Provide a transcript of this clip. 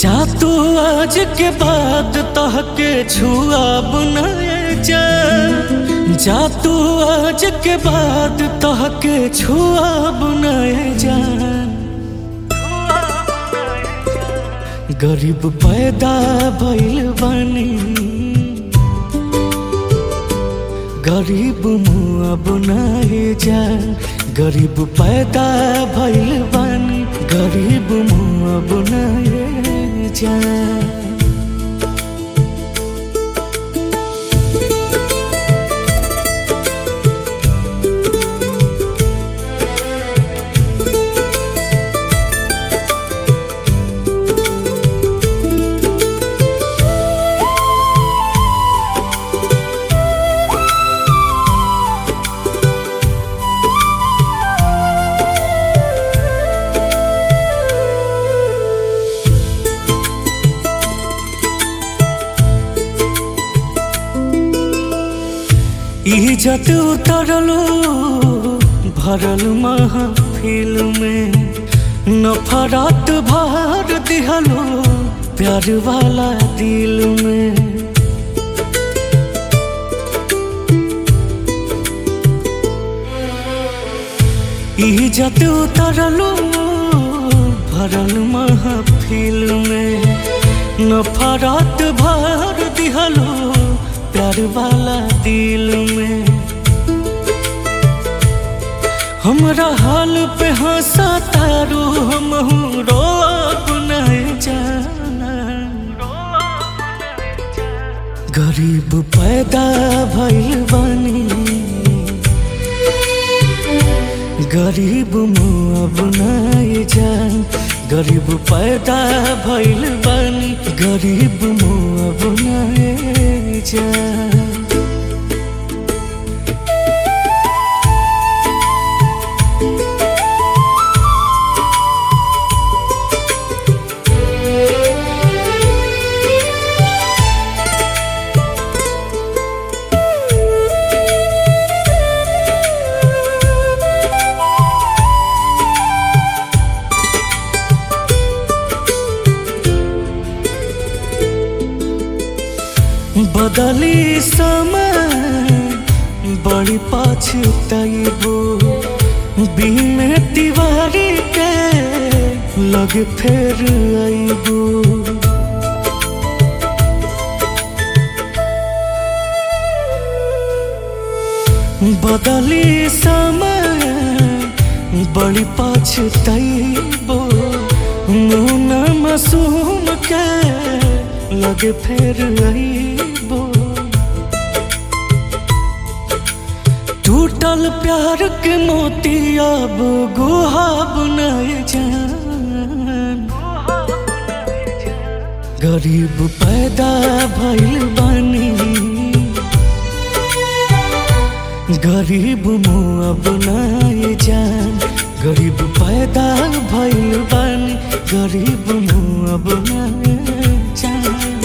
जा तू आज के बाद तहके छुआ बनाए जा तू आज के बाद तहके छुआ बनाए जा। गरीब पैदा भइल बानी गरीब मुआ बनाए जा। गरीब पैदा भइल बानी गरीब मुआ बनाए जा। इज्जत उतरलो भरल महफिल में नफरत भर दिहलो प्यार वाला दिल में। इज्जत उतरलो भरल महफिल में नफरत भर दिहलो प्यार वाला दिल में। हमरा हाल पे हंसा तारू हम रो बनाए जाना। गरीब पैदा भइल बानी गरीब मुआ बनाए जा। गरीब पैदा भइल बानी गरीब मुआ बनाए जा। बदली समय बड़ी पछताइबो बिना दीवारी के लगे फेर आइबो। बदली समय बड़ी पछताइबो मुन्ना मासूम के लगे फेर आइबो। टूटल प्यार के मोती अब गुहा बनाए जान। गरीब पैदा भइल बानी गरीब मुआ बनाए जान। गरीब पैदा भइल बानी गरीब मुआ बनाए जान।